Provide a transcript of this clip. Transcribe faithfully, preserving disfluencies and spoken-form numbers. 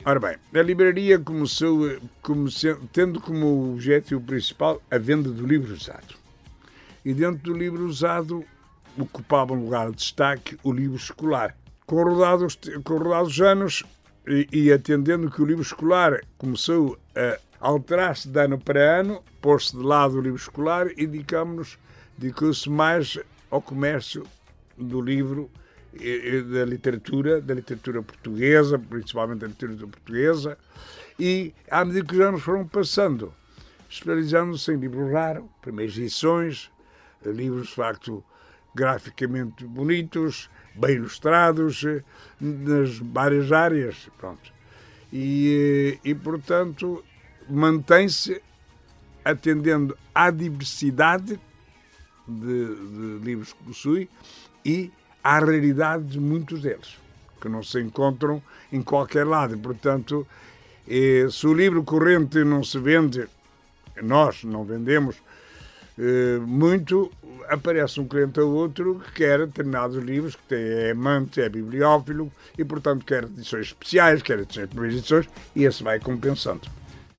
Ora bem, a livraria começou, comece, tendo como objetivo principal a venda do livro usado. E dentro do livro usado ocupava um lugar de destaque o livro escolar. Com rodados, com rodados anos e, e atendendo que o livro escolar começou a alterar-se de ano para ano, pôs-se de lado o livro escolar e dedicamos-nos, dedicou-se mais ao comércio do livro, da literatura, da literatura portuguesa, principalmente da literatura portuguesa, e à medida que os anos foram passando, especializando-se em livros raros, primeiras edições, livros de facto graficamente bonitos, bem ilustrados, nas várias áreas, pronto. E, e portanto, mantém-se atendendo à diversidade de, de livros que possui e à raridade de muitos deles, que não se encontram em qualquer lado. E, portanto, eh, se o livro corrente não se vende, nós não vendemos eh, muito, aparece um cliente ou outro que quer determinados livros, que é amante, é bibliófilo, e, portanto, quer edições especiais, quer edições, primeiras edições, e esse vai compensando.